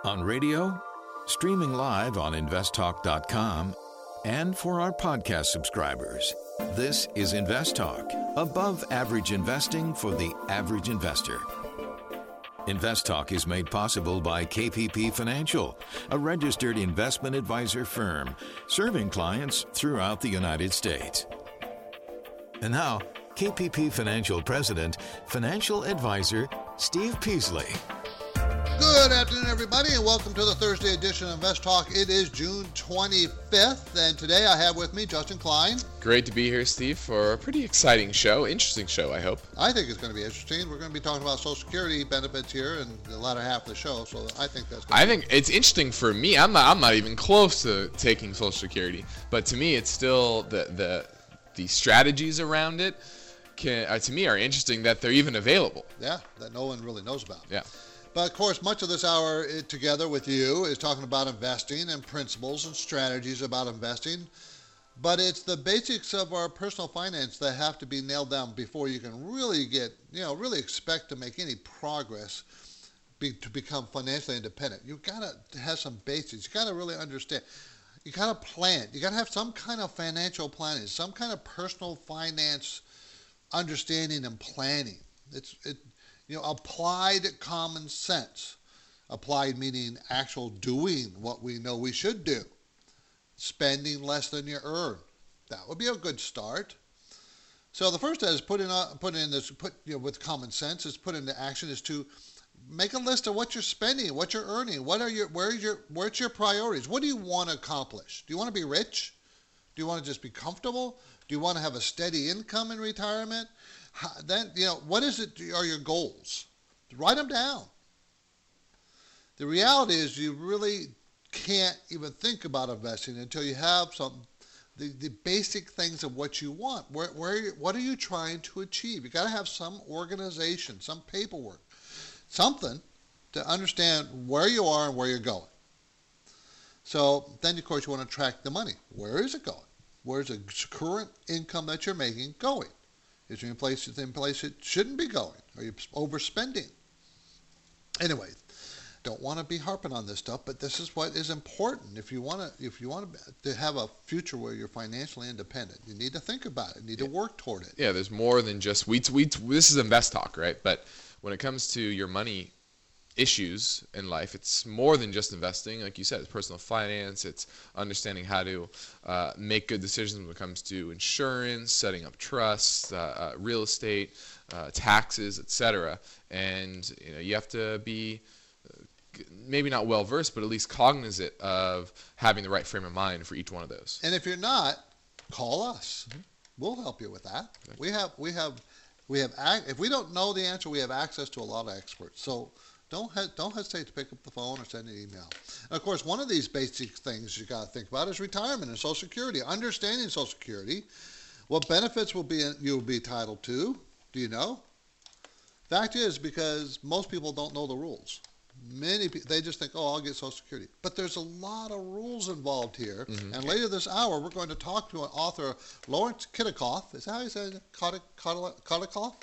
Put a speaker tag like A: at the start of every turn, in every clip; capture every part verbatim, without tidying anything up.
A: On radio, streaming live on invest talk dot com, and for our podcast subscribers. This is Invest Talk, above average investing for the average investor. Invest Talk is made possible by K P P Financial, a registered investment advisor firm serving clients throughout the United States. And now, K P P Financial President, Financial Advisor Steve Peasley.
B: Good afternoon, everybody, and welcome to the Thursday edition of Invest Talk. It is June twenty-fifth, and today I have with me Justin Klein.
C: Great to be here, Steve, for a pretty exciting show. Interesting show, I hope.
B: I think it's going to be interesting. We're going to be talking about Social Security benefits here in the latter half of the show, so I think that's going to
C: I
B: be
C: think it's interesting for me. I'm not, I'm not even close to taking Social Security, but to me, it's still the the, the strategies around it, can, uh, to me, are interesting that they're even available.
B: Yeah, that no one really knows about.
C: Yeah.
B: But, of course, much of this hour it, together with you is talking about investing and principles and strategies about investing. But it's the basics of our personal finance that have to be nailed down before you can really get, you know, really expect to make any progress be, to become financially independent. You've got to have some basics. You've got to really understand. You got to plan. You got to have some kind of financial planning, some kind of personal finance understanding and planning. It's it. You know, applied common sense. Applied meaning actual doing what we know we should do. Spending less than you earn. That would be a good start. So the first is put in, uh, put in this, put you know, with common sense, is put into action is to make a list of what you're spending, what you're earning, what are your, where's your, where's your priorities? What do you want to accomplish? Do you want to be rich? Do you want to just be comfortable? Do you want to have a steady income in retirement? How, then, you know, what is it are your goals? Write them down. The reality is you really can't even think about investing until you have some, the, the basic things of what you want. Where, where, what are you trying to achieve? You got to have some organization, some paperwork, something to understand where you are and where you're going. So then, of course, you want to track the money. Where is it going? Where's the current income that you're making going? Is it in place, in place it shouldn't be going? Are you overspending? Anyway, don't want to be harping on this stuff, but this is what is important. If you want to, if you want to have a future where you're financially independent, you need to think about it. You need to work toward it.
C: Yeah, there's more than just we. we this is Invest Talk, right? But when it comes to your money issues in life, it's more than just investing. Like you said, it's personal finance, it's understanding how to uh, make good decisions when it comes to insurance, setting up trusts, uh, uh, real estate, uh, taxes, et cetera. And you know, you have to be uh, maybe not well versed, but at least cognizant of having the right frame of mind for each one of those.
B: And if you're not, call us. Mm-hmm. We'll help you with that. Okay. We have we have we have if we don't know the answer, we have access to a lot of experts. So Don't he- don't hesitate to pick up the phone or send an email. And of course, one of these basic things you got to think about is retirement and Social Security. Understanding Social Security, what benefits will be in, you will be entitled to. Do you know? Fact is, because most people don't know the rules. Many people, they just think, oh, I'll get Social Security. But there's a lot of rules involved here. Mm-hmm. And later this hour, we're going to talk to an author, Lawrence Kittikoff. Is that how you say it? Kittikoff?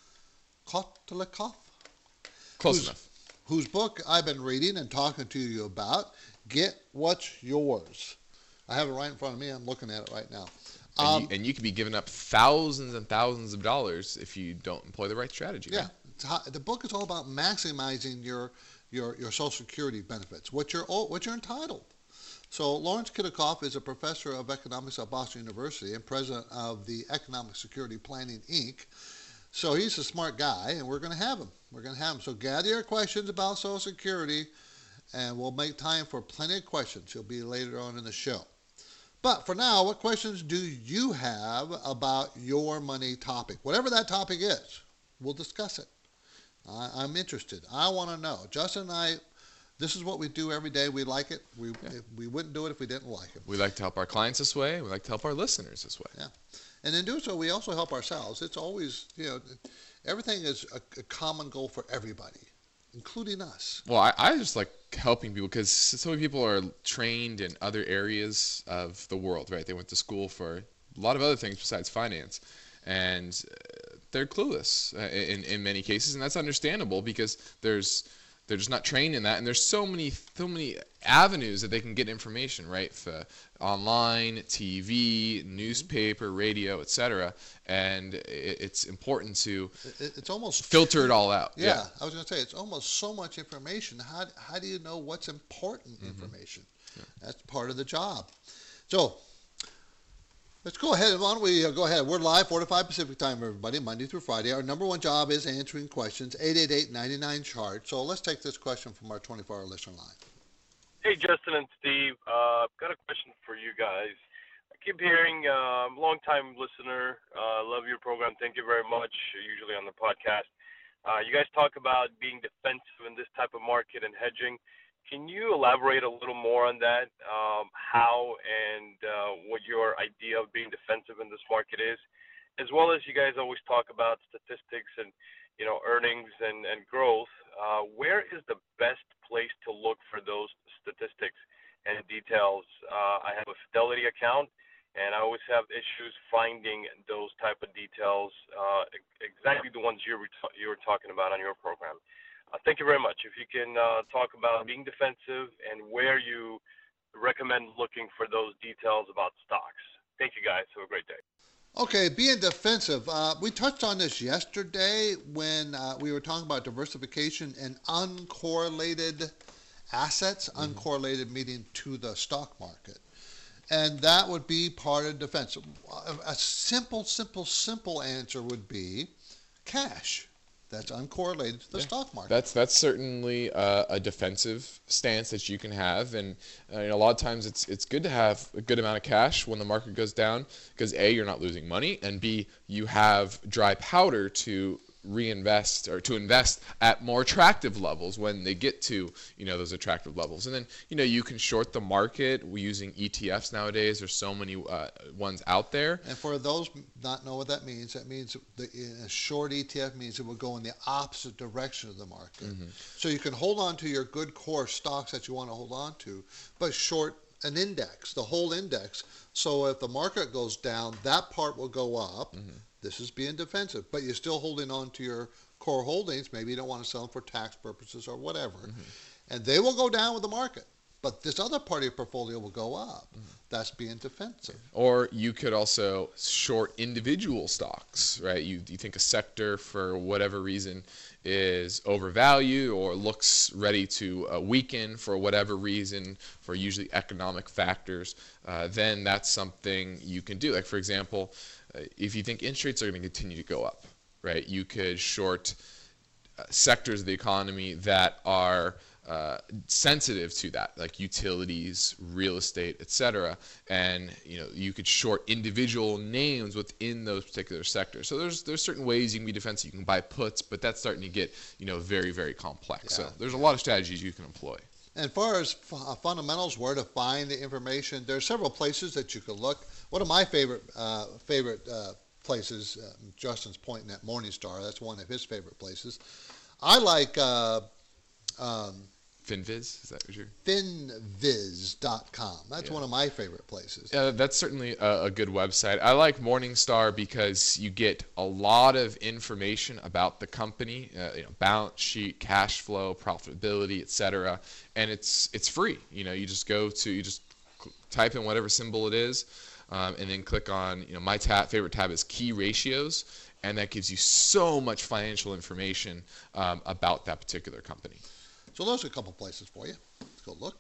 B: Kittikoff?
C: Close enough.
B: Whose book I've been reading and talking to you about, Get What's Yours. I have it right in front of me. I'm looking at it right now.
C: And,
B: um,
C: you, and you could be giving up thousands and thousands of dollars if you don't employ the right strategy.
B: Yeah.
C: Right?
B: How, the book is all about maximizing your your, your Social Security benefits, what you're, what you're entitled. So Lawrence Kittikoff is a professor of economics at Boston University and president of the Economic Security Planning, Incorporated. So he's a smart guy, and we're going to have him. We're going to have him. So gather your questions about Social Security, and we'll make time for plenty of questions. He'll be later on in the show. But for now, what questions do you have about your money topic? Whatever that topic is, we'll discuss it. I, I'm interested. I want to know. Justin and I, this is what we do every day. We like it. We yeah. we wouldn't do it if we didn't like it.
C: We like to help our clients this way. We like to help our listeners this way.
B: Yeah. And in doing so, we also help ourselves. It's always, you know, everything is a, a common goal for everybody, including us.
C: Well, I, I just like helping people because so many people are trained in other areas of the world, right? They went to school for a lot of other things besides finance, and they're clueless in, in many cases, and that's understandable because there's they're just not trained in that. And there's so many, so many avenues that they can get information, right? For online, T V, newspaper, radio, et cetera. And it, it's important to
B: it, it's almost
C: filter it all out.
B: Yeah,
C: yeah.
B: I was going to say, it's almost so much information. How, how do you know what's important
C: Mm-hmm.
B: information? Yeah. That's part of the job. So let's go ahead. Why don't we uh, go ahead? We're live, four to five Pacific time, everybody, Monday through Friday. Our number one job is answering questions, eight eight eight, nine nine, chart. So let's take this question from our twenty-four hour listener line.
D: Hey, Justin and Steve. Uh, I've got a question for you guys. I keep hearing, uh, long-time listener, uh, love your program. Thank you very much, usually on the podcast. Uh, you guys talk about being defensive in this type of market and hedging. Can you elaborate a little more on that, um, how and uh, what your idea of being defensive in this market is, as well as you guys always talk about statistics and, you know, earnings and, and growth. Uh, where is the best place to look for those statistics and details? Uh, I have a Fidelity account, and I always have issues finding those type of details, uh, exactly the ones you were, you were talking about on your program. Uh, thank you very much. If you can uh, talk about being defensive and where you recommend looking for those details about stocks. Thank you, guys. Have a great day.
B: Okay, being defensive. Uh, we touched on this yesterday when uh, we were talking about diversification and uncorrelated assets, mm-hmm. uncorrelated meaning to the stock market. And that would be part of defense. A simple, simple, simple answer would be cash. That's uncorrelated to the yeah. stock market.
C: That's that's certainly uh, a defensive stance that you can have, and uh, you know, a lot of times it's it's good to have a good amount of cash when the market goes down, because A, you're not losing money, and B, you have dry powder to reinvest or to invest at more attractive levels when they get to, you know, those attractive levels. And then, you know, you can short the market using E T Fs nowadays. There's so many uh, ones out there.
B: And for those not know what that means, that means the, a short E T F means it will go in the opposite direction of the market. Mm-hmm. So you can hold on to your good core stocks that you want to hold on to, but short an index, the whole index. So if the market goes down, that part will go up. Mm-hmm. This is being defensive, but you're still holding on to your core holdings. Maybe you don't want to sell them for tax purposes or whatever. Mm-hmm. And they will go down with the market. But this other part of your portfolio will go up. Mm-hmm. That's being defensive.
C: Or you could also short individual stocks, right? You, you think a sector, for whatever reason, is overvalued or looks ready to uh, weaken for whatever reason, for usually economic factors, uh, then that's something you can do. Like, for example, if you think interest rates are going to continue to go up, right, you could short uh, sectors of the economy that are uh, sensitive to that, like utilities, real estate, et cetera. And you know, you could short individual names within those particular sectors. So there's there's certain ways you can be defensive. You can buy puts, but that's starting to get, you know, very, very complex. Yeah. So there's a lot of strategies you can employ.
B: And as far as f- fundamentals, where to find the information, there are several places that you could look. One of my favorite uh, favorite uh, places, uh, Justin's pointing at Morningstar. That's one of his favorite places. I like uh, um,
C: FinViz. Is that what you're?
B: Finviz dot com. That's yeah. one of my favorite places.
C: Yeah, that's certainly a, a good website. I like Morningstar because you get a lot of information about the company, uh, you know, balance sheet, cash flow, profitability, et cetera. And it's it's free. You know, you just go to you just type in whatever symbol it is, um, and then click on, you know, my tab, favorite tab is key ratios, and that gives you so much financial information um, about that particular company.
B: So those are a couple places for you. Let's go look.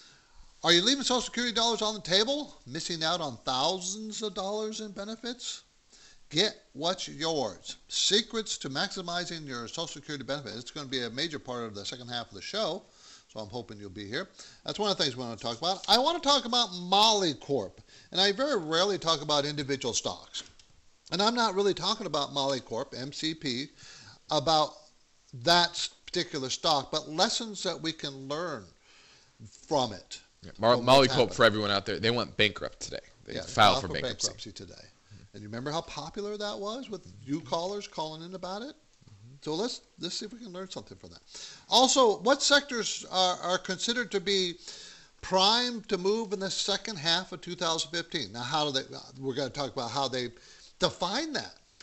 B: Are you leaving Social Security dollars on the table? Missing out on thousands of dollars in benefits? Get what's yours. Secrets to maximizing your Social Security benefit. It's going to be a major part of the second half of the show, so I'm hoping you'll be here. That's one of the things we want to talk about. I want to talk about Molycorp, and I very rarely talk about individual stocks. And I'm not really talking about Molycorp, M C P, about that particular stock, but lessons that we can learn from it.
C: Yeah. Mar- Molycorp, for everyone out there, they went bankrupt today. They
B: yeah,
C: filed for
B: for
C: bankruptcy.
B: bankruptcy today. Mm-hmm. And you remember how popular that was with you callers calling in about it? Mm-hmm. So let's let's see if we can learn something from that. Also, what sectors are, are considered to be primed to move in the second half of two thousand fifteen? Now, how do they? We're going to talk about how they define that.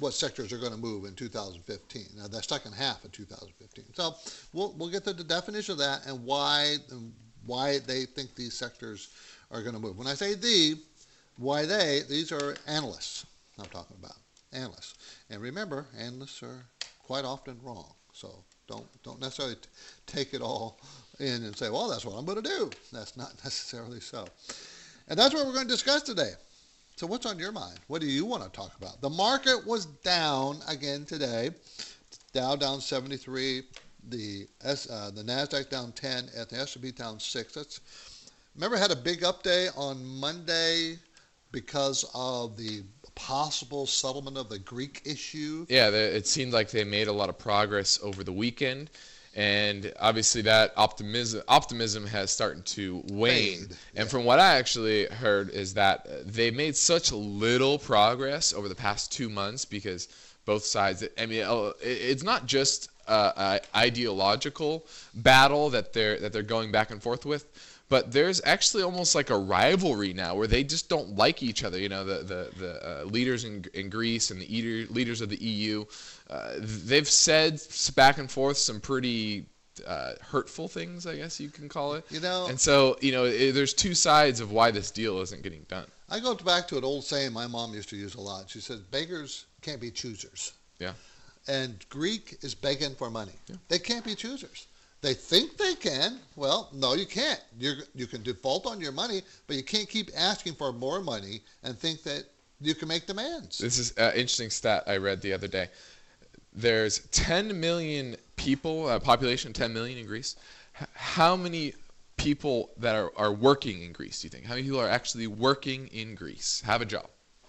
B: what sectors are going to move in two thousand fifteen, now the second half of two thousand fifteen. So we'll we'll get to the definition of that and why and why they think these sectors are going to move. When I say the, why they, these are analysts I'm talking about, analysts. And remember, analysts are quite often wrong. So don't don't necessarily t- take it all in and say, well, that's what I'm going to do. That's not necessarily so. And that's what we're going to discuss today. So what's on your mind? What do you want to talk about? The market was down again today. Dow down seventy-three, the S, uh, the NASDAQ down ten, and the S and P down six. That's, remember, I had a big update on Monday because of the possible settlement of the Greek issue.
C: Yeah, the, it seemed like they made a lot of progress over the weekend. And obviously that optimism optimism has started to wane.
B: Fade,
C: and
B: yeah.
C: from what I actually heard is that they made such little progress over the past two months because both sides, I mean, it's not just an ideological battle that they're that they're going back and forth with, but there's actually almost like a rivalry now where they just don't like each other. You know, the the, the uh, leaders in, in Greece and the eater, leaders of the E U, uh, they've said back and forth some pretty uh, hurtful things, I guess you can call it.
B: You know,
C: and so, you know, it, there's two sides of why this deal isn't getting done.
B: I go back to an old saying my mom used to use a lot. She said, beggars can't be choosers.
C: Yeah.
B: And Greek is begging for money.
C: Yeah.
B: They can't be choosers. They think they can. Well, no, you can't. You you can default on your money, but you can't keep asking for more money and think that you can make demands.
C: This is an interesting stat I read the other day. There's ten million people, uh, population ten million in Greece. H- how many people that are, are working in Greece, do you think? How many people are actually working in Greece, have a job?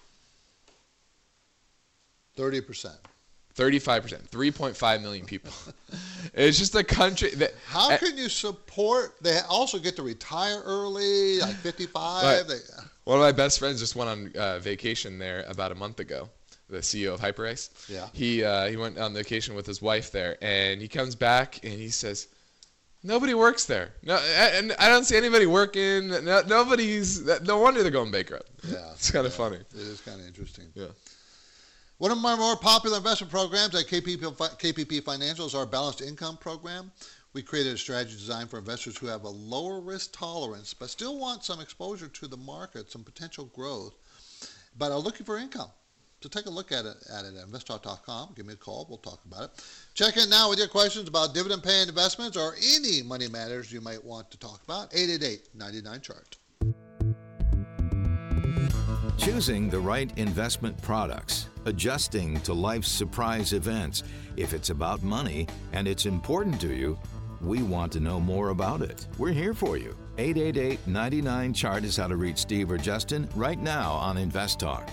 B: thirty percent.
C: thirty-five percent, three point five million people. It's just a country that...
B: How
C: uh,
B: can you support... They also get to retire early, like fifty-five.
C: Right.
B: They,
C: One of my best friends just went on uh, vacation there about a month ago, the C E O of HyperIce.
B: Yeah.
C: He, uh, he went on vacation with his wife there, and he comes back and he says, nobody works there. No, and I don't see anybody working. No, nobody's... No wonder they're going bankrupt.
B: yeah.
C: It's kind of
B: yeah.
C: funny.
B: It is kind of interesting.
C: Yeah.
B: One of my more popular investment programs at K P P, K P P Financial is our Balanced Income Program. We created a strategy designed for investors who have a lower risk tolerance but still want some exposure to the market, some potential growth, but are looking for income. So take a look at it at it at invest talk dot com. Give me a call. We'll talk about it. Check in now with your questions about dividend-paying investments or any money matters you might want to talk about. eight eight eight, nine nine, chart.
A: Choosing the right investment products, adjusting to life's surprise events. If it's about money and it's important to you, we want to know more about it. We're here for you. eight eight eight, nine nine, chart is how to reach Steve or Justin right now on Invest Talk.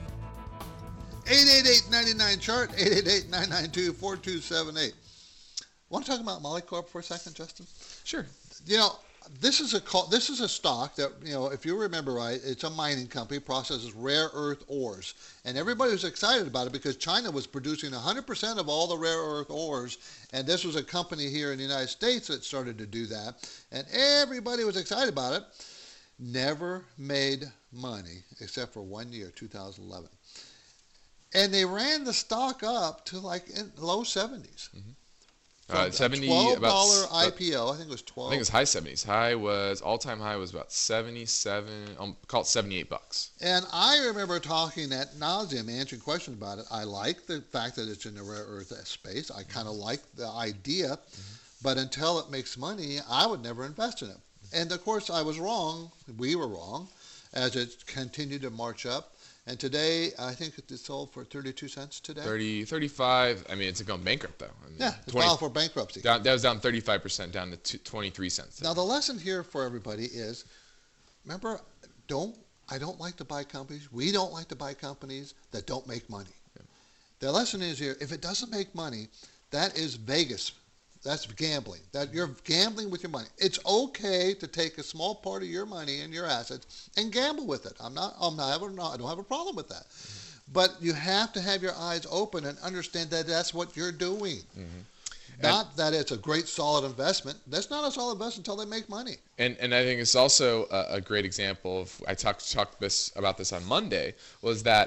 B: eight eight eight, nine nine, chart, eight eight eight, nine nine two, four two seven eight. Want to talk about Molycorp for a second, Justin?
C: Sure.
B: You know, this is a call, this is a stock that, you know, if you remember right, it's a mining company, processes rare earth ores. And everybody was excited about it because China was producing one hundred percent of all the rare earth ores. And this was a company here in the United States that started to do that. And everybody was excited about it. Never made money except for one year, two thousand eleven. And they ran the stock up to like in low seventies.
C: Mm-hmm. Uh, seventy,
B: twelve dollars
C: about,
B: I P O, I think it was twelve.
C: I think it was high seventies. High was, all-time high was about seventy-seven, um, call it seventy-eight bucks.
B: And I remember talking ad nauseum, answering questions about it. I like the fact that it's in the rare earth space. I kind of like the idea, mm-hmm. but until it makes money, I would never invest in it. And of course, I was wrong. We were wrong, as it continued to march up. And today, I think it sold for thirty-two cents today.
C: thirty, thirty-five. I mean, it's going bankrupt, though. I mean,
B: yeah, it's
C: twenty
B: filed for bankruptcy.
C: Down, that was down thirty-five percent, down to two, twenty-three cents today.
B: Now, the lesson here for everybody is, remember, don't I don't like to buy companies. We don't like to buy companies that don't make money. Yeah. The lesson is here, if it doesn't make money, that is Vegas. That's gambling. That you're gambling with your money. It's okay to take a small part of your money and your assets and gamble with it. I'm not. I'm not. I don't have a problem with that. Mm-hmm. But you have to have your eyes open and understand that that's what you're doing. Mm-hmm. Not and, that it's a great solid investment. That's not a solid investment until they make money.
C: And and I think it's also a, a great example of. I talked talked this about this on Monday. Was that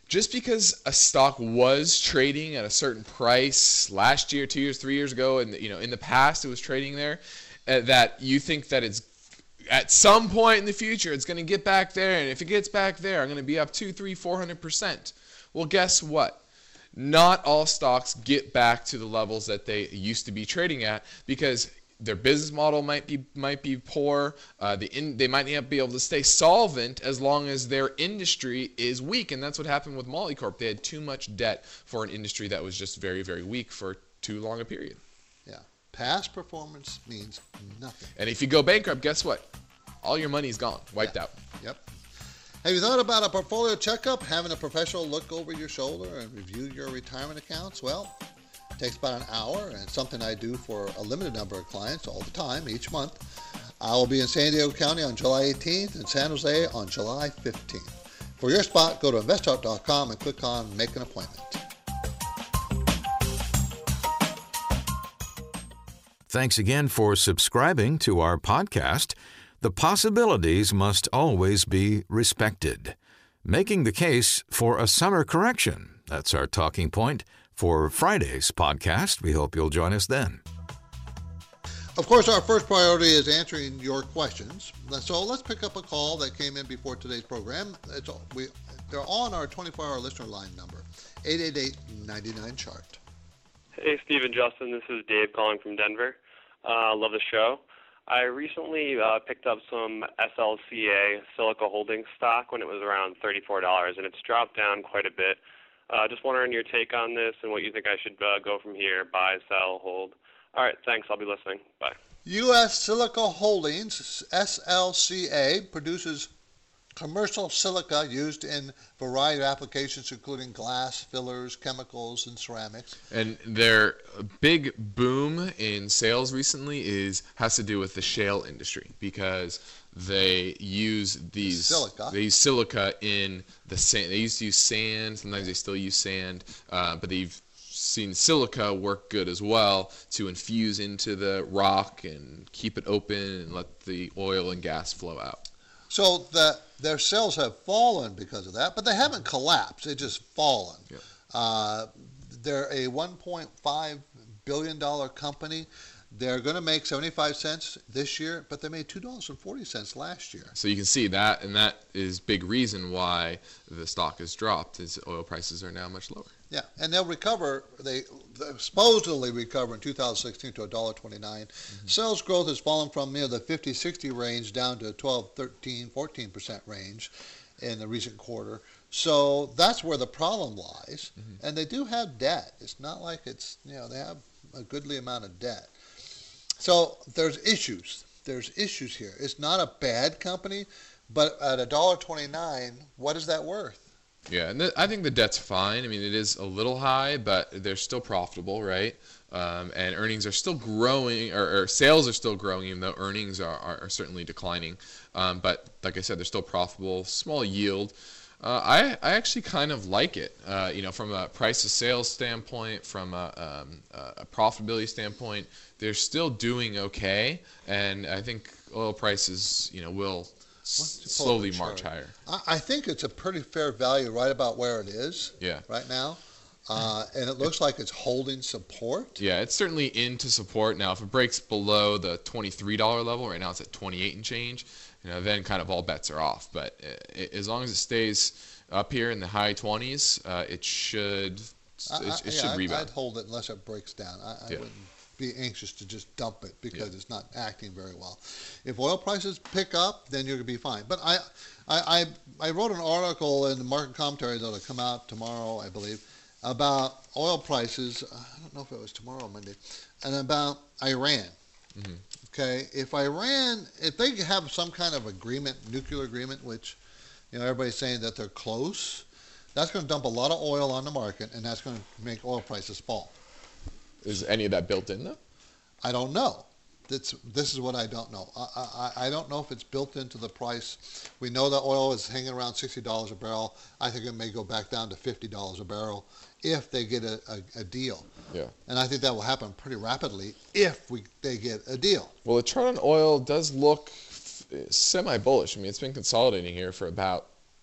C: just because a stock was trading at a certain price last year, two years, three years ago, and you know in the past it was trading there, uh, that you think that it's at some point in the future it's going to get back there, and if it gets back there, I'm going to be up two, three, four hundred percent. Well, guess what? Not all stocks get back to the levels that they used to be trading at because their business model might be might be poor. Uh, the in, they might not be able to stay solvent as long as their industry is weak, and that's what happened with Molycorp. They had too much debt for an industry that was just very, very weak for too long a period.
B: Yeah, past performance means nothing.
C: And if you go bankrupt, guess what? All your money's gone, wiped
B: yeah.
C: out.
B: Yep. Have you thought about a portfolio checkup, having a professional look over your shoulder and review your retirement accounts? Well, it takes about an hour, and it's something I do for a limited number of clients all the time, each month. I will be in San Diego County on July eighteenth and San Jose on July fifteenth. For your spot, go to invest talk dot com and click on Make an Appointment.
A: Thanks again for subscribing to our podcast. The possibilities must always be respected. Making the case for a summer correction. That's our talking point for Friday's podcast. We hope you'll join us then.
B: Of course, our first priority is answering your questions. So let's pick up a call that came in before today's program. It's, we, they're on our twenty-four hour listener line number, eight eight eight, nine nine, chart.
E: Hey, Steve and Justin. This is Dave calling from Denver. I uh, love the show. I recently uh, picked up some S L C A Silica Holdings stock when it was around thirty-four dollars, and it's dropped down quite a bit. Uh, just wondering your take on this and what you think I should uh, go from here, buy, sell, hold. All right, thanks. I'll be listening. Bye.
B: U S Silica Holdings, S L C A, produces commercial silica used in a variety of applications, including glass, fillers, chemicals, and ceramics.
C: And their big boom in sales recently is has to do with the shale industry because they use these
B: silica.
C: They use silica in the sand. They used to use sand. Sometimes they still use sand, uh, but they've seen silica work good as well to infuse into the rock and keep it open and let the oil and gas flow out.
B: So the, their sales have fallen because of that, but they haven't collapsed. They've just fallen.
C: Yep.
B: Uh, they're a one point five billion dollars company. They're going to make seventy-five cents this year, but they made two dollars and forty cents last year.
C: So you can see that, and that is big reason why the stock has dropped, is oil prices are now much lower.
B: Yeah, and they'll recover. They supposedly recover in two thousand sixteen to one dollar and twenty-nine cents. Mm-hmm. Sales growth has fallen from near the fifty sixty range down to twelve, thirteen, fourteen percent range in the recent quarter. So that's where the problem lies. Mm-hmm. And they do have debt. It's not like it's, you know, they have a goodly amount of debt. So there's issues. There's issues here. It's not a bad company, but at one dollar and twenty-nine cents, what is that worth?
C: Yeah, and th- I think the debt's fine. I mean, it is a little high, but they're still profitable, right? Um, and earnings are still growing, or, or sales are still growing, even though earnings are, are, are certainly declining. Um, but like I said, they're still profitable, small yield. Uh, I, I actually kind of like it, uh, you know, from a price to sales standpoint, from a, um, a profitability standpoint, they're still doing okay, and I think oil prices, you know, will s- slowly march higher.
B: I, I think it's a pretty fair value right about where it is
C: Yeah.
B: right now, uh, and it looks like it's holding support.
C: Yeah, it's certainly into support. Now, if it breaks below the twenty-three dollars level, right now it's at twenty-eight and change, you know, then kind of all bets are off. But it, as long as it stays up here in the high twenties, uh, it should it,
B: I, I,
C: it
B: yeah,
C: should
B: I'd,
C: rebound.
B: I'd hold it unless it breaks down. I, I
C: Yeah.
B: wouldn't be anxious to just dump it because
C: Yeah.
B: it's not acting very well. If oil prices pick up, then you're going to be fine. But I, I, I, I wrote an article in the Market Commentary that'll come out tomorrow, I believe, about oil prices. I don't know if it was tomorrow or Monday, and about Iran.
C: Mm-hmm.
B: Okay, if Iran, if they have some kind of agreement, nuclear agreement, which, you know, everybody's saying that they're close, that's going to dump a lot of oil on the market, and that's going to make oil prices fall.
C: Is any of that built in, though?
B: I don't know. That's, this is what I don't know. I, I, I don't know if it's built into the price. We know that oil is hanging around sixty dollars a barrel. I think it may go back down to fifty dollars a barrel if they get a, a, a deal.
C: Yeah.
B: And I think that will happen pretty rapidly if we they get a deal.
C: Well, the chart on oil does look f- semi-bullish. I mean, it's been consolidating here for about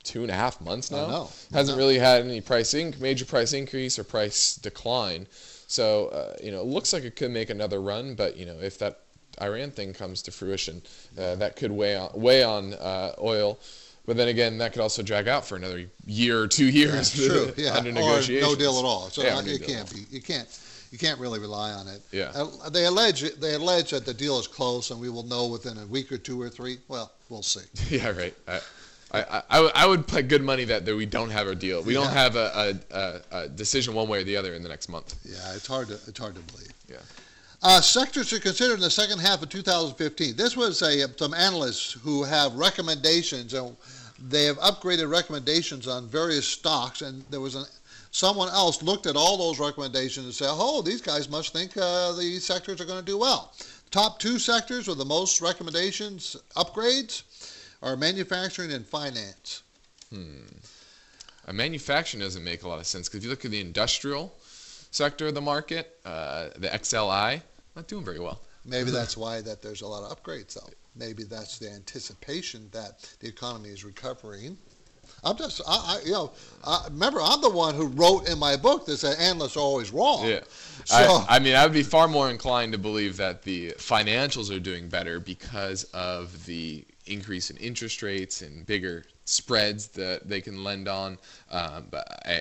C: two and a half months now.
B: I know.
C: Hasn't
B: I know.
C: really had any price inc- major price increase or price decline. So, uh, you know, it looks like it could make another run, but, you know, if that Iran thing comes to fruition, uh, that could weigh on, weigh on uh, oil. But then again, that could also drag out for another year or two years.
B: That's true. Yeah.
C: Under
B: Or
C: negotiations.
B: no deal at all. So
C: Yeah,
B: like,
C: no
B: it
C: deal
B: can't
C: at all.
B: be. You can't. You can't really rely on it.
C: Yeah.
B: Uh, they allege they allege that the deal is close, and we will know within a week or two or three. Well, we'll see.
C: Yeah, right. I, I, I, would- I would put good money that, that we don't have a deal. We don't
B: Yeah.
C: have a, a, a, a decision one way or the other in the next month.
B: Yeah, it's hard to it's hard to believe.
C: Yeah.
B: Uh, sectors to consider in the second half of two thousand fifteen. This was a some analysts who have recommendations, and they have upgraded recommendations on various stocks. And there was an someone else looked at all those recommendations and said, "Oh, these guys must think uh, the sectors are going to do well." Top two sectors with the most recommendations upgrades are manufacturing and finance.
C: Hmm. Uh, manufacturing doesn't make a lot of sense because if you look at the industrial sector of the market, uh, the X L I, not doing very well.
B: Maybe that's why that there's a lot of upgrades, though. Maybe that's the anticipation that the economy is recovering. I'm just, I, I you know, I, remember, I'm the one who wrote in my book that said analysts are always wrong.
C: Yeah.
B: So,
C: I, I mean, I would be far more inclined to believe that the financials are doing better because of the increase in interest rates and bigger spreads that they can lend on, um, but I,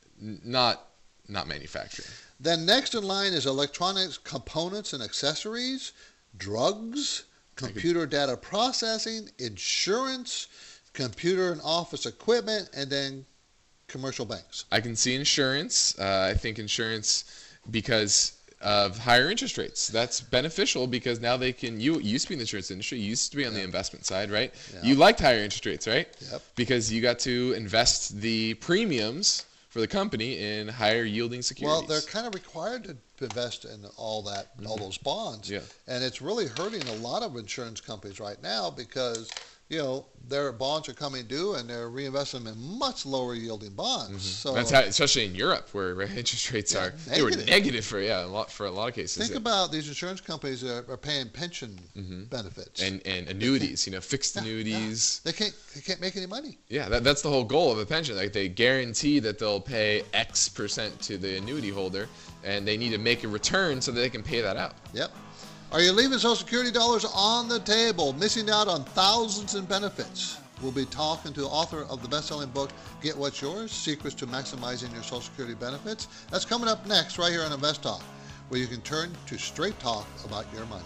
C: not not manufacturing.
B: then next in line is electronics components and accessories, drugs, computer data processing, insurance, computer and office equipment, and then commercial banks.
C: I can see insurance. Uh, I think insurance because of higher interest rates. That's beneficial because now they can, you, you used to be in the insurance industry, you used to be on the investment side, right?
B: Yeah.
C: You liked higher interest rates, right?
B: Yep.
C: Because you got to invest the premiums for the company in higher yielding securities.
B: Well, they're kind of required to invest in all that, all those bonds.
C: Yeah.
B: And it's really hurting a lot of insurance companies right now because, you know, their bonds are coming due and they're reinvesting them in much lower yielding bonds. So
C: That's how, especially in Europe where interest rates
B: Yeah,
C: are, they were
B: negative.
C: negative for, yeah, a lot, for a lot of cases.
B: think
C: yeah.
B: about these insurance companies that are paying pension benefits.
C: and, and annuities, you know, fixed
B: Yeah, yeah.
C: annuities.
B: They can't, they can't make any money.
C: Yeah, that, that's the whole goal of a pension. Like they guarantee that they'll pay X percent to the annuity holder, and they need to make a return so that they can pay that out.
B: Yep. Are you leaving Social Security dollars on the table, missing out on thousands in benefits? We'll be talking to the author of the best-selling book, Get What's Yours, Secrets to Maximizing Your Social Security Benefits. That's coming up next right here on Invest Talk, where you can turn to straight talk about your money.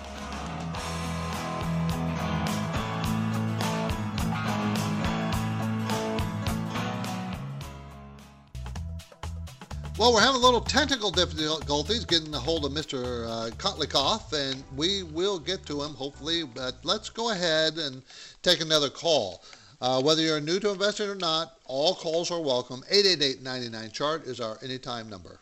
B: Well, we're having a little technical difficulties getting a hold of Mister Uh, Kotlikoff, and we will get to him hopefully. But let's go ahead and take another call. Uh, whether you're new to investing or not, all calls are welcome. eight eight eight, nine nine, chart is our anytime number.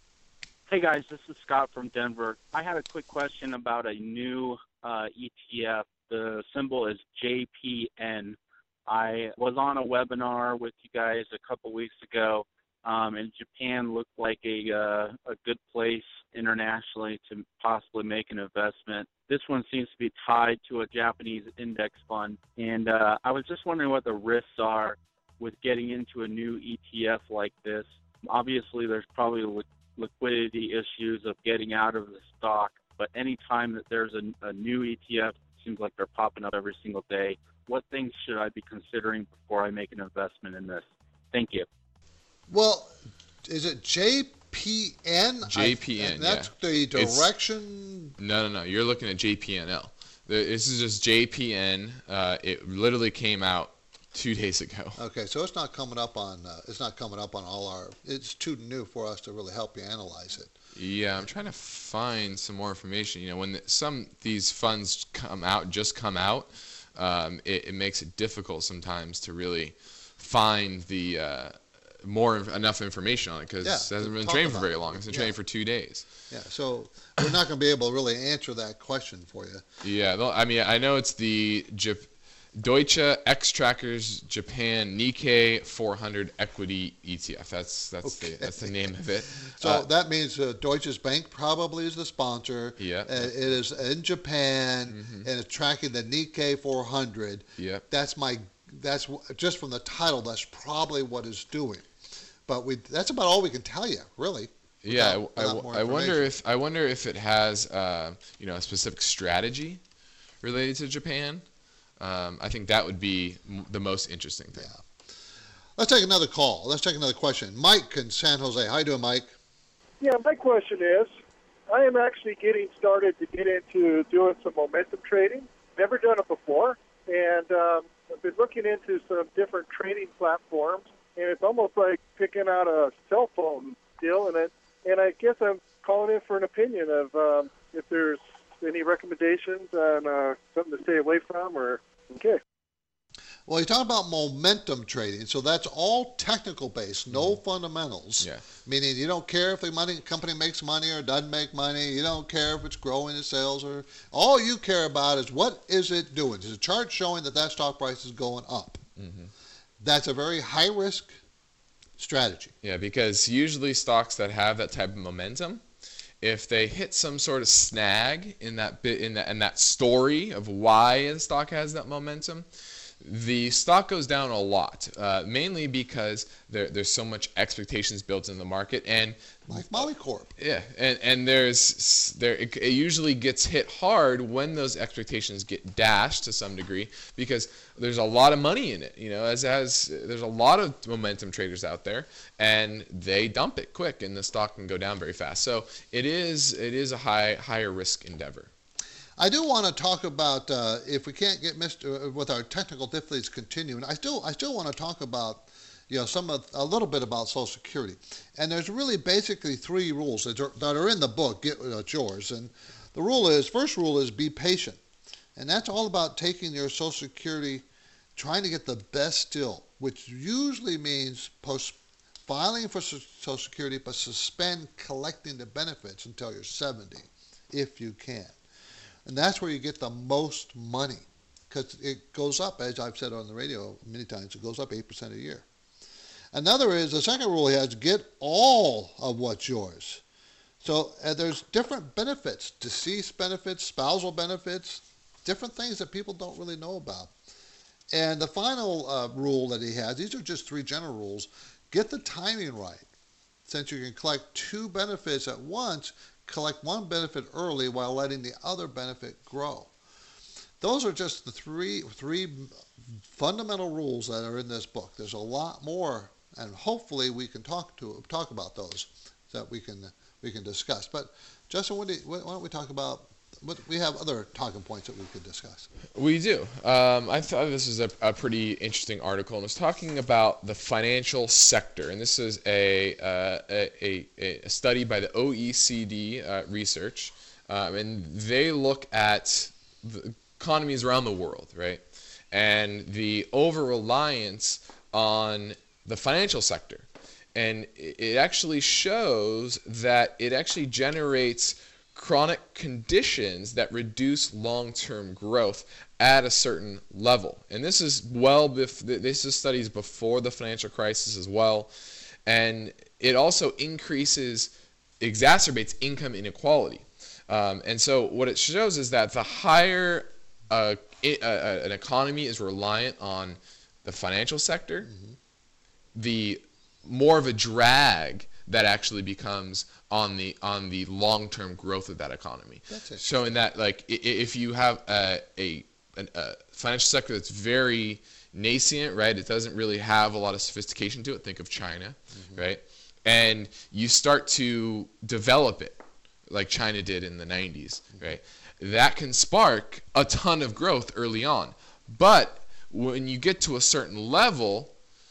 F: Hey guys, this is Scott from Denver. I had a quick question about a new uh, E T F. The symbol is J P N. I was on a webinar with you guys a couple weeks ago. Um, and Japan looked like a uh, a good place internationally to possibly make an investment. This one seems to be tied to a Japanese index fund, and uh, I was just wondering what the risks are with getting into a new E T F like this. Obviously, there's probably li- liquidity issues of getting out of the stock, but any time that there's a, a new E T F, it seems like they're popping up every single day. What things should I be considering before I make an investment in this? Thank you.
B: Well, is it J P N?
C: J P N,
B: I, that's
C: yeah.
B: the
C: It's-
B: direction.
C: No, no, no. You're looking at J P N L. The- This is just J P N. Uh, it literally came out two days ago.
B: Okay, so it's not coming up on. Uh, it's not coming up on all our. It's too new for us to really help you analyze it.
C: Yeah, I'm trying to find some more information. You know, when the, some these funds come out, just come out, um, it, it makes it difficult sometimes to really find the uh, more enough information on it because
B: Yeah,
C: it hasn't been
B: talk
C: trained for
B: about
C: very
B: it.
C: long. It's been
B: Yeah.
C: trained for two days.
B: Yeah, so we're not going to be able to really answer that question for you.
C: Yeah, they'll- I mean, I know it's the Jap- Deutsche X-Trackers Japan Nikkei four hundred Equity E T F. That's that's
B: Okay.
C: the that's the name of it.
B: So
C: Uh,
B: that means uh, Deutsche Bank probably is the sponsor.
C: Yeah.
B: Uh, it is in Japan, and it's tracking the Nikkei four hundred.
C: Yep.
B: That's my that's just from the title, that's probably what it's doing. But we that's about all we can tell you, really.
C: Yeah,
B: without,
C: I,
B: without
C: I, I wonder if I wonder if it has uh, you know a specific strategy related to Japan. Um, I think that would be m- the most interesting thing.
B: Yeah. Let's take another call. Let's take another question. Mike in San Jose. How you doing, Mike?
G: Yeah, my question is, I am actually getting started to get into doing some momentum trading. Never done it before, and um, I've been looking into some different trading platforms, and it's almost like picking out a cell phone deal. And it, and I guess I'm calling in for an opinion of um, if there's any recommendations on uh, something to stay away from, or okay.
B: Well, you talk about momentum trading, so that's all technical based, no mm-hmm. fundamentals.
C: Yeah. Meaning
B: you don't care if the money company makes money or doesn't make money. You don't care if it's growing in sales, or all you care about is what is it doing. Is a chart showing that that stock price is going up? Mm-hmm. That's a very high risk strategy.
C: Yeah, because usually stocks that have that type of momentum, if they hit some sort of snag in that bit in that in that story of why the stock has that momentum, the stock goes down a lot, uh, mainly because there, there's so much expectations built in the market, and
B: like Molycorp.
C: Yeah, and and there's there it, it usually gets hit hard when those expectations get dashed to some degree, because there's a lot of money in it. You know, as as there's a lot of momentum traders out there, and they dump it quick, and the stock can go down very fast. So it is it is a high higher risk endeavor.
B: I do want to talk about uh, if we can't get missed uh, with our technical difficulties continuing. I still I still want to talk about you know some of, a little bit about Social Security, and there's really basically three rules that are, that are in the book. Get uh, yours, and the rule is first rule is be patient, and that's all about taking your Social Security, trying to get the best deal, which usually means post filing for Social Security, but suspend collecting the benefits until you're seventy, if you can. And that's where you get the most money, because it goes up, as I've said on the radio many times, it goes up eight percent a year. Another is, the second rule he has, get all of what's yours. So uh, there's different benefits, deceased benefits, spousal benefits, different things that people don't really know about. And the final uh, rule that he has, these are just three general rules, get the timing right. Since you can collect two benefits at once, collect one benefit early while letting the other benefit grow. Those are just the three three fundamental rules that are in this book. There's a lot more, and hopefully we can talk to talk about those that we can we can discuss. But Justin, what do you, why don't we talk about? What, we have other talking points that we could discuss.
C: We do. Um, I thought this was a, a pretty interesting article, and it was talking about the financial sector. And this is a uh, a, a, a study by the O E C D uh, research, um, and they look at the economies around the world, right? And the over-reliance on the financial sector. And it actually shows that it actually generates chronic conditions that reduce long-term growth at a certain level. And this is well bef- this is studies before the financial crisis as well. And it also increases, exacerbates income inequality. Um, and so what it shows is that the higher uh, it, uh, an economy is reliant on the financial sector, mm-hmm. the more of a drag that actually becomes on the on the long-term growth of that economy.
B: That's it.
C: Showing that, like, if you have a, a, a financial sector that's very nascent, right, it doesn't really have a lot of sophistication to it. Think of China, mm-hmm. right? And you start to develop it like China did in the nineties, mm-hmm. right? That can spark a ton of growth early on. But when you get to a certain level,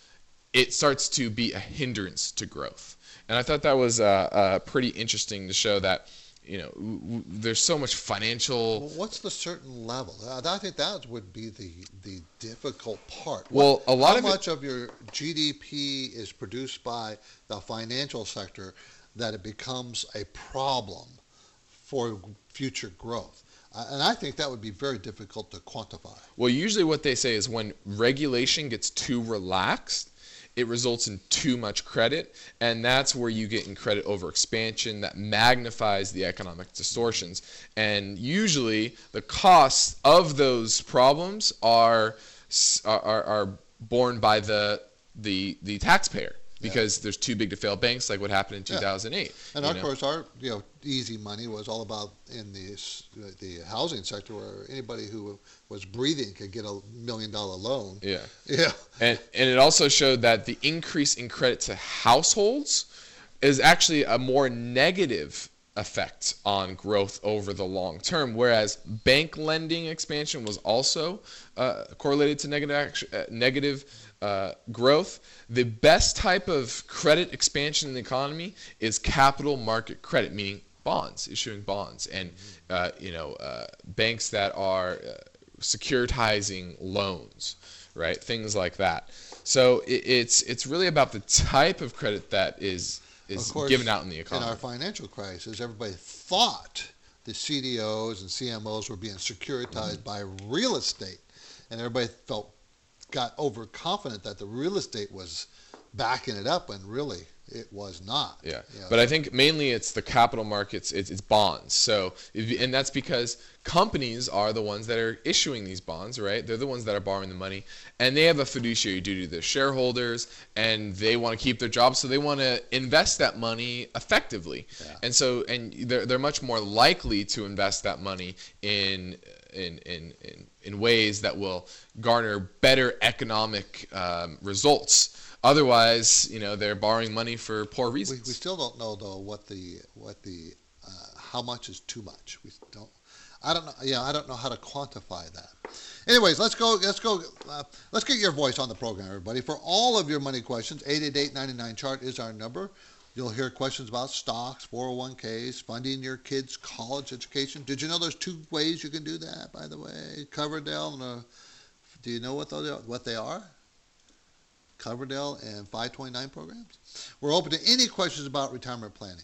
C: it starts to be a hindrance to growth. And I thought that was uh, uh, pretty interesting to show that, you know, w- w- there's so much financial.
B: Well, what's the certain level? I think that would be the the difficult part.
C: Well, a lot
B: How
C: of
B: much
C: it,
B: of your G D P is produced by the financial sector that it becomes a problem for future growth? Uh, and I think that would be very difficult to quantify.
C: Well, usually what they say is when regulation gets too relaxed, it results in too much credit, and that's where you get in credit overexpansion that magnifies the economic distortions. And usually the costs of those problems are s- are, are, are borne by the the the taxpayer. Because yeah. there's too big to fail banks, like what happened in two thousand eight.
B: Yeah. And of know? course, our you know easy money was all about in the the housing sector, where anybody who was breathing could get a million dollar loan.
C: Yeah,
B: yeah.
C: And and it also showed that the increase in credit to households is actually a more negative effect on growth over the long term, whereas bank lending expansion was also uh, correlated to negative action, uh, negative. Uh, growth. The best type of credit expansion in the economy is capital market credit, meaning bonds, issuing bonds, and uh, you know uh, banks that are uh, securitizing loans, right? Things like that. So it, it's it's really about the type of credit that is is
B: of course,
C: given out in the economy.
B: In our financial crisis, everybody thought the C D Os and C M Os were being securitized mm-hmm. by real estate, and everybody felt got overconfident that the real estate was backing it up, and really it was not.
C: Yeah,
B: you know.
C: But I think mainly it's the capital markets, it's, it's bonds. So, if, and that's because companies are the ones that are issuing these bonds, right? They're the ones that are borrowing the money, and they have a fiduciary duty to their shareholders, and they want to keep their jobs, so they want to invest that money effectively. Yeah. And so, and they're they're much more likely to invest that money in in in in, in ways that will garner better economic um, results. Otherwise, you know, they're borrowing money for poor reasons.
B: We, we still don't know though what the what the uh, how much is too much. We don't. I don't know. Yeah, I don't know how to quantify that. Anyways, let's go. Let's go. Uh, let's get your voice on the program, everybody. For all of your money questions, eight eight eight, nine nine, chart is our number. You'll hear questions about stocks, four oh one k's, funding your kids' college education. Did you know there's two ways you can do that, by the way? Coverdell and uh, do you know what those are, what they are? Coverdell and five twenty-nine programs. We're open to any questions about retirement planning.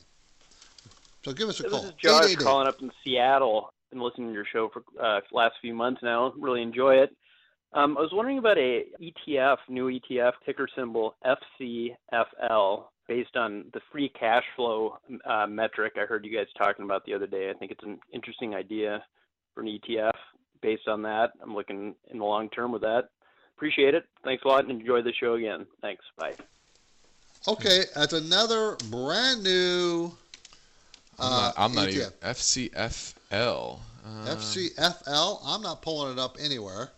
B: So give us a
H: this
B: call.
H: This is Josh calling up in Seattle. Been listening to your show for uh, the last few months now. Really enjoy it. Um, I was wondering about a E T F, new E T F, ticker symbol F C F L, based on the free cash flow uh, metric I heard you guys talking about the other day. I think it's an interesting idea for an E T F based on that. I'm looking in the long term with that. Appreciate it. Thanks a lot, and enjoy the show again. Thanks. Bye.
B: Okay, that's another brand new uh,
C: I'm not, I'm not
B: E T F.
C: even F C F L. Uh,
B: F C F L. I'm not pulling it up anywhere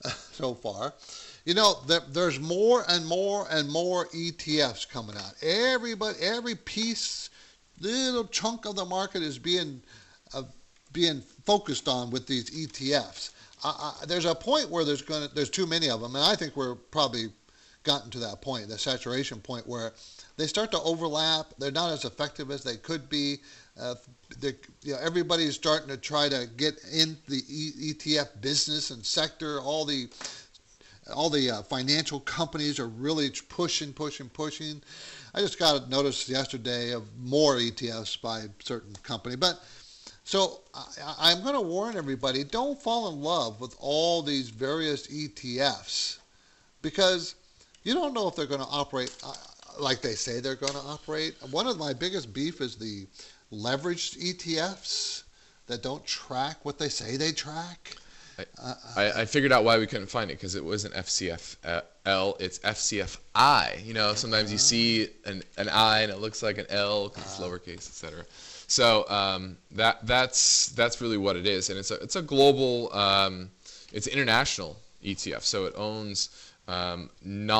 B: so far. You know, there, there's more and more and more E T Fs coming out. Everybody, every piece, little chunk of the market is being uh, being focused on with these E T Fs. Uh, uh, there's a point where there's going to there's too many of them, and I think we're probably gotten to that point, the saturation point, where they start to overlap. They're not as effective as they could be. Uh, they, you know, everybody's starting to try to get in the e- ETF business and sector. All the all the uh, financial companies are really pushing, pushing, pushing. I just got a notice yesterday of more E T Fs by a certain company, but. So I, I'm going to warn everybody, don't fall in love with all these various E T Fs because you don't know if they're going to operate uh, like they say they're going to operate. One of my biggest beef is the leveraged E T Fs that don't track what they say they track.
C: I, uh, I, I figured out why we couldn't find it because it wasn't F C F L, it's F C F I. You know, sometimes you see an, an I and it looks like an L because it's lowercase, et cetera. So um, that that's that's really what it is, and it's a it's a global, um, it's an international E T F. So it owns um,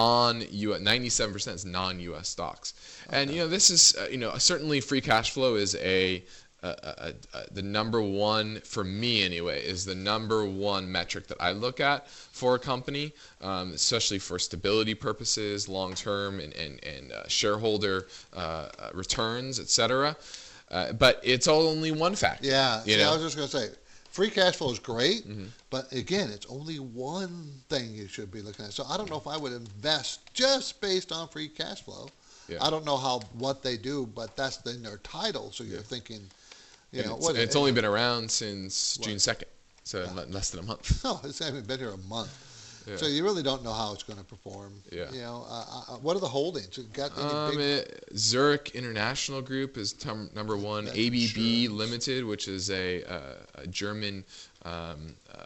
C: non-U S, ninety-seven percent is non-U S stocks, okay. And you know this is uh, you know certainly free cash flow is a, a, a, a the number one for me anyway is the number one metric that I look at for a company, um, especially for stability purposes, long term, and and and uh, shareholder uh, returns, et cetera. Uh, but it's only one factor.
B: Yeah,
C: you
B: see,
C: know?
B: I was just going to say, free cash flow is great,
C: mm-hmm.
B: but again, it's only one thing you should be looking at. So I don't know if I would invest just based on free cash flow. Yeah. I don't know how what they do, but that's in their title. So you're yeah. thinking, you
C: and
B: know,
C: it's,
B: what
C: it's
B: it,
C: only been around since
B: what?
C: June second, so yeah. less than a month.
B: No, it's hasn't been here a month.
C: Yeah.
B: So you really don't know how it's going to perform.
C: Yeah.
B: You know, uh, uh, what are the holdings? You got any
C: um,
B: big...
C: it, Zurich International Group is tum- number one. That's A B B insurance. Limited, which is a, uh, a German um, uh,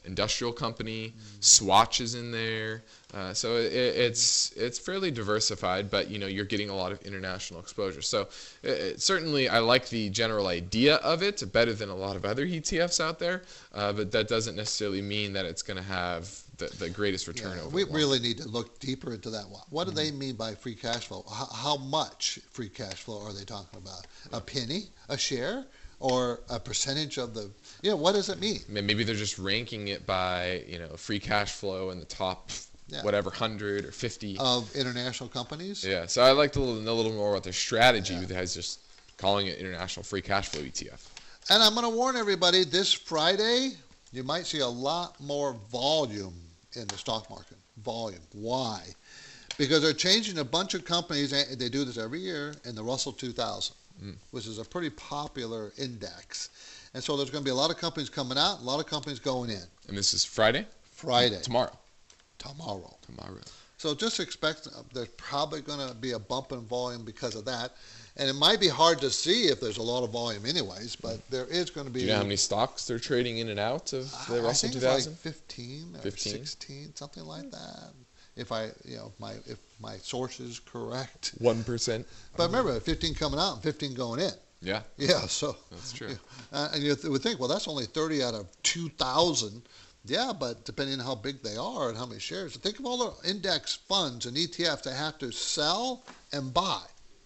C: industrial company. Swatch is in there. Uh, so it, it's it's fairly diversified, but you know you're getting a lot of international exposure. So it, it, certainly I like the general idea of it better than a lot of other E T Fs out there, uh, but that doesn't necessarily mean that it's going to have the, the greatest return.
B: Yeah,
C: over
B: we
C: long.
B: really need to look deeper into that one. What do mm-hmm. they mean by free cash flow? How, how much free cash flow are they talking about? A penny, a share, or a percentage of the? You know, what does it mean?
C: Maybe they're just ranking it by you know free cash flow in the top. Yeah. Whatever, one hundred or fifty.
B: Of international companies?
C: Yeah, so I'd like to know a little more about their strategy yeah. besides just calling it International Free Cash Flow E T F.
B: And I'm going to warn everybody, this Friday, you might see a lot more volume in the stock market. Volume. Why? Because they're changing a bunch of companies, and they do this every year, in the Russell two thousand, mm. which is a pretty popular index. And so there's going to be a lot of companies coming out, a lot of companies going in.
C: And this is Friday?
B: Friday.
C: Tomorrow.
B: Tomorrow.
C: Tomorrow.
B: So just expect uh, there's probably going to be a bump in volume because of that. And it might be hard to see if there's a lot of volume anyways, but there is going to be.
C: Do you know how many stocks they're trading in and out of the
B: uh,
C: Russell
B: I think
C: two thousand?
B: It's like fifteen or
C: fifteen?
B: sixteen, something like that. If I, you know, my if my source is correct.
C: one percent.
B: But remember, fifteen coming out and fifteen going in.
C: Yeah.
B: Yeah, so.
C: That's true.
B: Yeah. Uh, and you th- would think, well, that's only thirty out of two thousand. Yeah, but depending on how big they are and how many shares, think of all the index funds and E T Fs that have to sell and buy.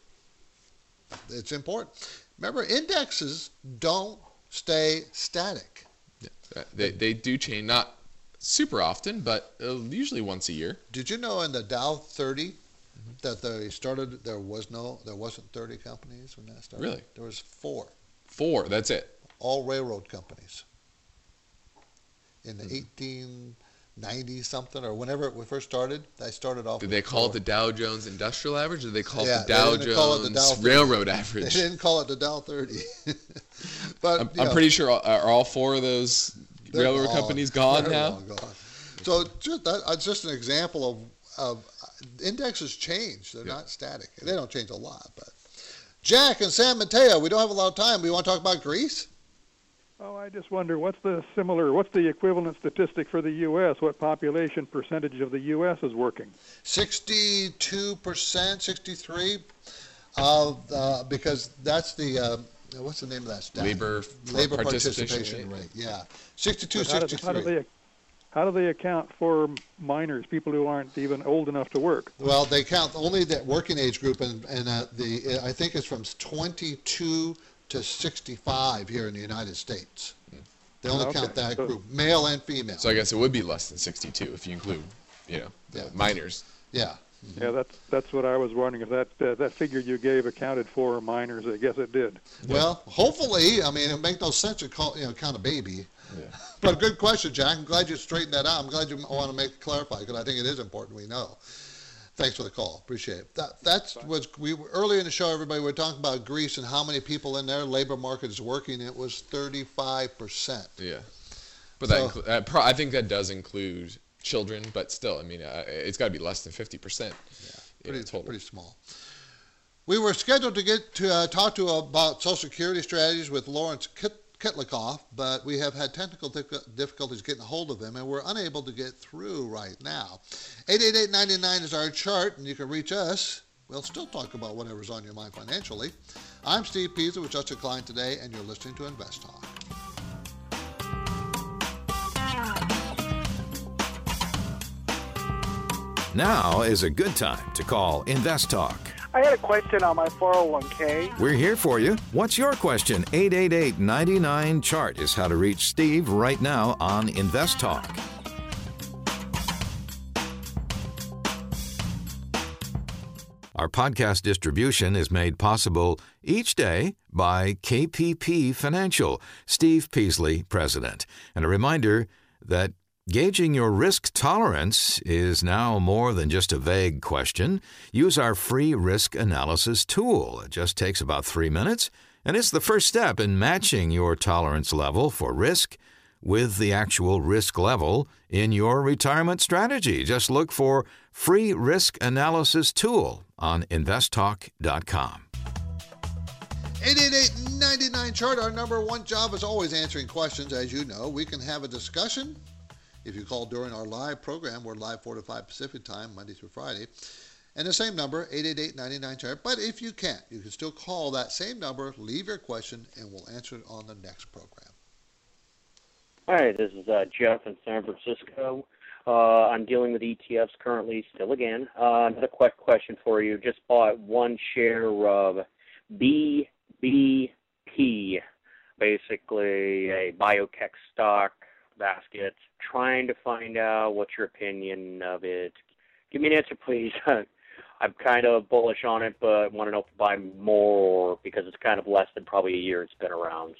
B: It's important. Remember, indexes don't stay static.
C: Yeah. They they do change, not super often, but uh, usually once a year.
B: Did you know in the Dow thirty mm-hmm. that they started? There was no, there wasn't thirty companies when that started.
C: Really?
B: There was four.
C: Four. That's it.
B: All railroad companies. In the eighteen ninety something or whenever it first started, I started off.
C: Did they call it the Dow Jones Industrial Average, or did they call
B: yeah,
C: it the Dow Jones
B: the Dow
C: Railroad Average?
B: They didn't call it the Dow thirty. But
C: I'm, I'm know, pretty sure are all four of those railroad
B: all,
C: companies gone now.
B: Gone. So just that, uh, just an example of of indexes change; they're yeah. not static. They don't change a lot. But Jack and San Mateo, we don't have a lot of time. We want to talk about Greece.
I: Oh, I just wonder, what's the similar, what's the equivalent statistic for the U S? What population percentage of the U S is working?
B: sixty-two percent, sixty-three, of, uh, because that's the, uh, what's the name of that stat?
C: Labor,
B: Labor
C: participation,
B: participation rate. rate, yeah. sixty-two,
I: how
B: sixty-three.
I: Do, how, do they, how do they account for minors, people who aren't even old enough to work?
B: Well, they count only the working age group, and, and uh, the I think it's from twenty-two to sixty-five here in the United States. They only
I: okay.
B: count that
I: so,
B: group, male and female.
C: So I guess it would be less than sixty-two if you include, you know, yeah. minors.
B: Yeah.
I: Mm-hmm. Yeah, that's that's what I was wondering. If that uh, that figure you gave accounted for minors, I guess it did.
B: Well, hopefully. I mean, it makes no sense to call you know count a baby.
C: Yeah.
B: But good question, Jack. I'm glad you straightened that out. I'm glad you want to make clarify because I think it is important we know. Thanks for the call. Appreciate it. That that's was we earlier in the show. Everybody we were talking about Greece and how many people in their labor market is working. It was thirty-five percent.
C: Yeah, but
B: so,
C: that uh, pro- I think that does include children, but still, I mean, uh, it's got to be less than fifty percent.
B: Yeah, pretty you know, pretty small. We were scheduled to get to uh, talk to about Social Security strategies with Lawrence Kit. Kitlikoff, but we have had technical difficulties getting a hold of him, and we're unable to get through right now. eight eight eight, nine nine is our chart, and you can reach us. We'll still talk about whatever's on your mind financially. I'm Steve Pisa with Justin Klein today, and you're listening to Invest Talk.
A: Now is a good time to call Invest Talk.
J: I had a question on my four oh one k.
A: We're here for you. What's your question? eight eight eight, nine nine, C H A R T is how to reach Steve right now on Invest Talk. Our podcast distribution is made possible each day by K P P Financial, Steve Peasley, President. And a reminder that gauging your risk tolerance is now more than just a vague question. Use our free risk analysis tool. It just takes about three minutes, and it's the first step in matching your tolerance level for risk with the actual risk level in your retirement strategy. Just look for free risk analysis tool on invest talk dot com.
B: eight eight eight, nine nine, C H A R T. Our number one job is always answering questions, as you know. We can have a discussion if you call during our live program. We're live four to five Pacific time, Monday through Friday. And the same number, eight eight eight, nine nine, chart. But if you can't, you can still call that same number, leave your question, and we'll answer it on the next program.
K: Hi, this is uh, Jeff in San Francisco. Uh, I'm dealing with E T Fs currently still again. Uh, another quick question for you. Just bought one share of B B P, basically a biotech stock basket. Trying to find out what's your opinion of it. Give me an answer, please. I'm kind of bullish on it, but want to know if to buy more because it's kind of less than probably a year it's been around.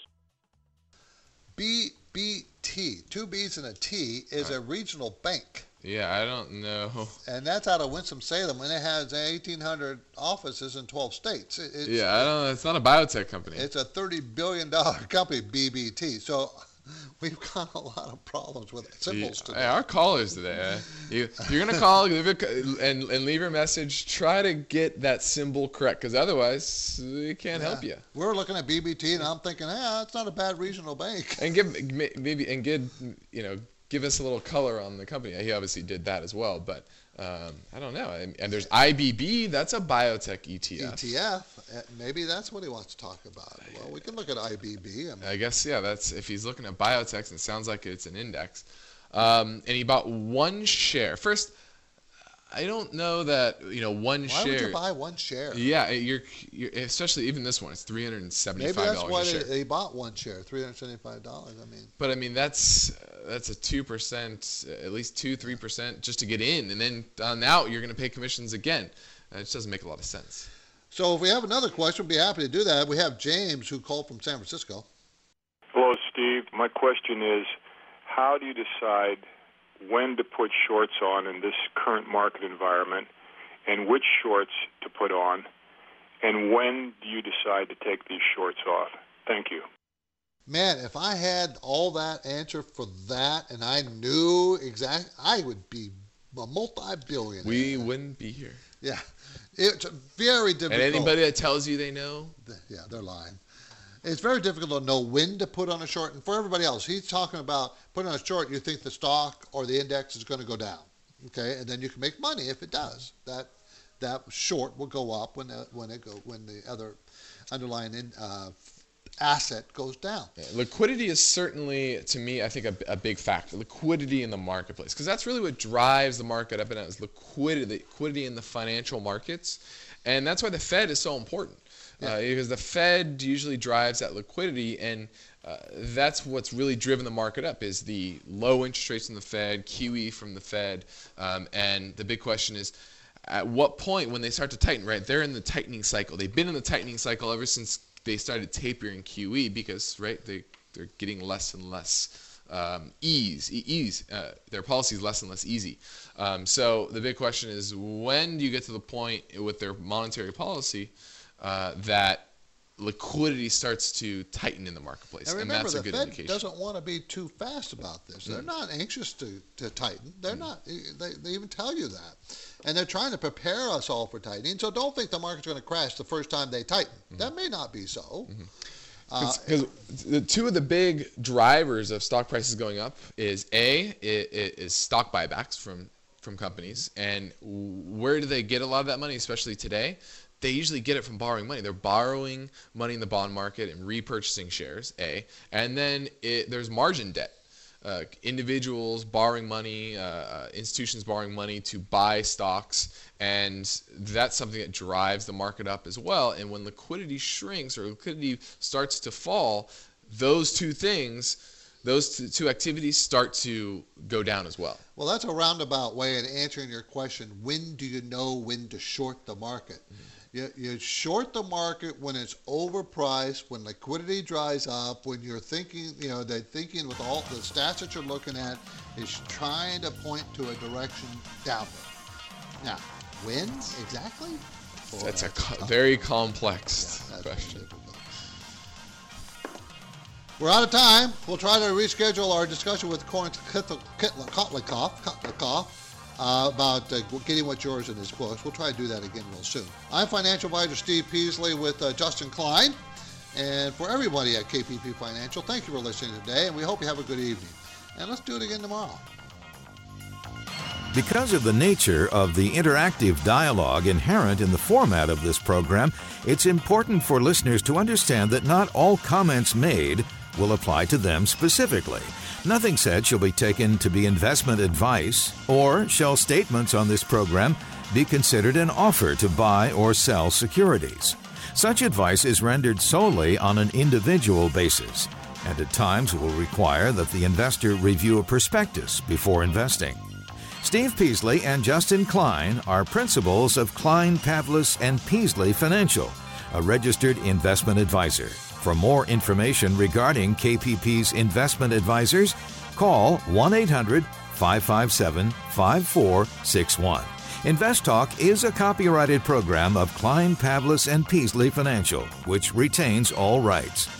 B: B B T, two B's and a T, is a regional bank.
C: Yeah, I don't know.
B: And that's out of Winston-Salem, and it has eighteen hundred offices in twelve states. It's,
C: yeah, I don't know. It's not a biotech company.
B: It's a thirty billion dollars company, B B T. So we've got a lot of problems with symbols
C: yeah,
B: today.
C: Hey, our callers today. You, you're going to call leave it, and, and leave your message. Try to get that symbol correct, because otherwise we can't
B: yeah.
C: help you.
B: We're looking at B B T, and I'm thinking, yeah, it's not a bad regional bank.
C: And give maybe and give you know give us a little color on the company. He obviously did that as well, but um, I don't know. And, and there's I B B. That's a biotech E T F.
B: E T F. Maybe that's what he wants to talk about. Well, we can look at I B B. I, mean,
C: I guess yeah. That's if he's looking at biotechs, it sounds like it's an index. Um, and he bought one share. First, I don't know that you know one
B: why
C: share.
B: Why would you buy one share?
C: Yeah, you're, you're especially even this one. It's three hundred and seventy-five dollars.
B: Maybe that's why
C: a share.
B: They bought one share, three hundred seventy-five dollars. I mean.
C: But I mean that's uh, that's a two percent, at least two three percent just to get in, and then on out you're going to pay commissions again. Uh, it just doesn't make a lot of sense.
B: So if we have another question, we'll be happy to do that. We have James who called from San Francisco.
L: Hello, Steve. My question is, how do you decide when to put shorts on in this current market environment, and which shorts to put on, and when do you decide to take these shorts off? Thank you.
B: Man, if I had all that answer for that and I knew exactly, I would be a multi-billionaire.
C: We wouldn't be here.
B: Yeah. It's very difficult.
C: And anybody that tells you they know?
B: Yeah, they're lying. It's very difficult to know when to put on a short. And for everybody else, he's talking about putting on a short, you think the stock or the index is going to go down. Okay? And then you can make money if it does. That that short will go up when the, when it go when the other underlying in, uh, asset goes down.
C: Yeah, liquidity is certainly, to me, I think a, a big factor. Liquidity in the marketplace, because that's really what drives the market up and down. Is liquidity, liquidity in the financial markets, and that's why the Fed is so important. Yeah. Uh, because the Fed usually drives that liquidity, and uh, that's what's really driven the market up is the low interest rates from the Fed, Q E from the Fed, um, and the big question is, at what point when they start to tighten, right? They're in the tightening cycle. They've been in the tightening cycle ever since they started tapering Q E because, right, they, they're getting less and less um, ease, ease. Uh, their policy is less and less easy. Um, so the big question is, when do you get to the point with their monetary policy uh, that liquidity starts to tighten in the marketplace?
B: And remember,
C: and that's
B: the
C: a good
B: Fed
C: indication.
B: doesn't want to be too fast about this. They're
C: Mm.
B: not anxious to, to tighten. They're
C: Mm.
B: not. They, they even tell you that. And they're trying to prepare us all for tightening. So don't think the market's going to crash the first time they tighten. Mm-hmm. That may not be so.
C: Because mm-hmm. uh, the two of the big drivers of stock prices going up is A, it, is stock buybacks from, from companies. And where do they get a lot of that money, especially today? They usually get it from borrowing money. They're borrowing money in the bond market and repurchasing shares, A. And then it, there's margin debt. Uh, individuals borrowing money, uh, institutions borrowing money to buy stocks, and that's something that drives the market up as well. And when liquidity shrinks or liquidity starts to fall, those two things, those two, two activities start to go down as well.
B: Well, that's a roundabout way of answering your question. When do you know when to short the market? Mm-hmm. You, you short the market when it's overpriced, when liquidity dries up, when you're thinking, you know, they're thinking with all the stats that you're looking at is trying to point to a direction downward. Now, when exactly? Boy,
C: that's, that's a co-
B: tough.
C: very complex
B: yeah,
C: question.
B: We're out of time. We'll try to reschedule our discussion with Corin Kotlikoff, Kotlikoff uh, about uh, getting what's yours in his books. We'll try to do that again real soon. I'm financial advisor Steve Peasley with uh, Justin Klein. And for everybody at K P P Financial, thank you for listening today, and we hope you have a good evening. And let's do it again tomorrow.
A: Because of the nature of the interactive dialogue inherent in the format of this program, it's important for listeners to understand that not all comments made will apply to them specifically. Nothing said shall be taken to be investment advice, or shall statements on this program be considered an offer to buy or sell securities. Such advice is rendered solely on an individual basis, and at times will require that the investor review a prospectus before investing. Steve Peasley and Justin Klein are principals of Klein, Pavlis and Peasley Financial, a registered investment advisor. For more information regarding K P P's investment advisors, call one eight hundred, five five seven, five four six one. Invest Talk is a copyrighted program of Klein, Pavlis and Peasley Financial, which retains all rights.